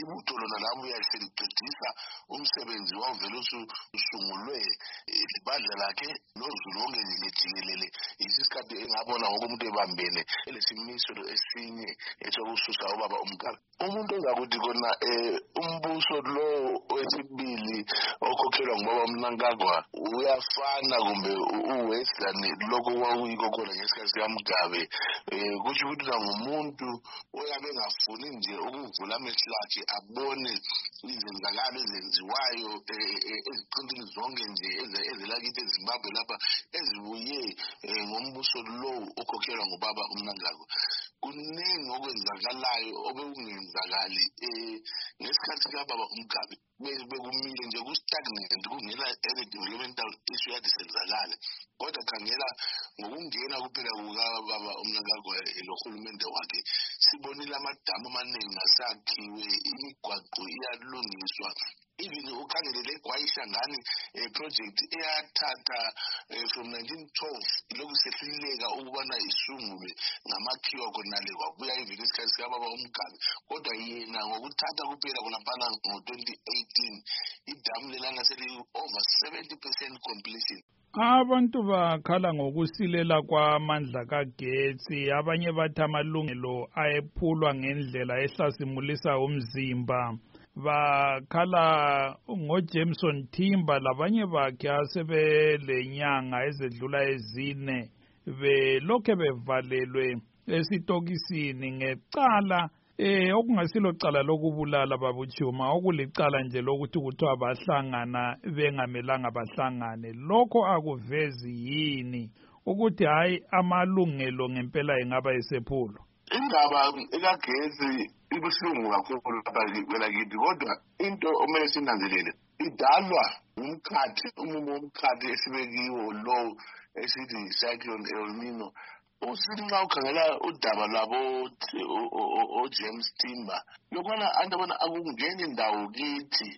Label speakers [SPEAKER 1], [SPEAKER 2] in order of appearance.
[SPEAKER 1] ibutho lona labo uyahlelicedisa umsebenzi wavele usungulwe ibandla lakhe nozulonke ngejikelele isikhathi engabona ngoku umuntu ebambene lesimiso esinye esokususa ubaba uMkabi umuntu ozakuthi kona umbuso lo wesibili okhokhelwa ngubaba uMnangagwa uyafana kumbe uwestern lokho kwakuyikho khona ngesikhathi sikaMgabe kusho ukuthi ngumuntu oyabe engafuni nje ukuvula amehlo akhe abone izenzakalo ezenziwayo eziqintini zonke nje ezelakithi eZimbabwe lapha ezibuye ngombuso lo okhokhelwa ngubaba uMnangagwa kuningi okwenzakalayo obekungenzakali ngesikhathi sikababa uMgabe bekumile nje ku-stagnant kungela any developmental issue yade senzakala kodwa khangela ngokungena kuphela kukababa uMnangagwalohulumende wakhe sibonile amadamu amaningi asakhiwe imigwaqo iyalungiswa even ukhangele le Gwayishangani project eyathatha from 1912 lokhu sehluleka ukubana isungulwe ngamakhiwa khonale kwabuya even isikhathi sikababa uMgabe kodwa yena ngokuthatha kuphela khonaphana ngo-2018 idamu lelana seli-over 70% completion.
[SPEAKER 2] Abantu bakhala ngokusilela kwamandla kagetsi abanye bathi amalungelo ayephulwa ngendlela ehlasimulisa umzimba bakhala ngoJameson Timber labanye bakhe asebelenyanga ezedlula ezine belokhe bevalelwe esitokisini ngecala okungasilo cala lokubulala babuchuma okulicala nje lokuthi kuthiwa bahlangana bengamelanga bahlangane lokho akuvezi yini ukuthi hayi amalungelo ngempela engaba esephulwa
[SPEAKER 1] indaba ekagesi ibuhlungu kakhulu kwelakithi kodwa into omele sinanzelele idalwa umumo womkhathi esibekiwo lo esithi cyclone El Nino usinxa ukhangela udaba labo oJames Timber lokwana abantu abona akungena indawo kithi